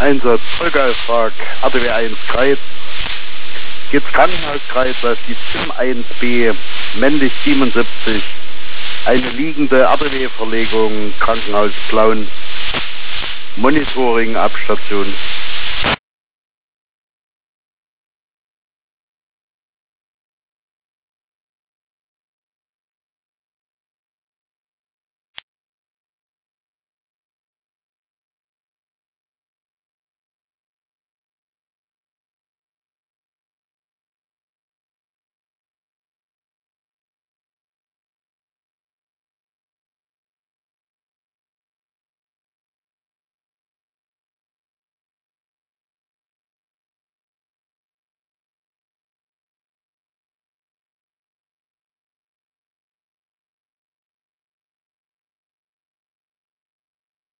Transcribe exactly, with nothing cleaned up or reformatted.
Einsatz Vollgeistfrag, R T W eins Greiz. Geht's Krankenhaus Greiz, das ist die Z I M eins B, männlich siebenundsiebzig. Eine liegende R T W-Verlegung, Krankenhaus Plauen. Monitoring ab Station.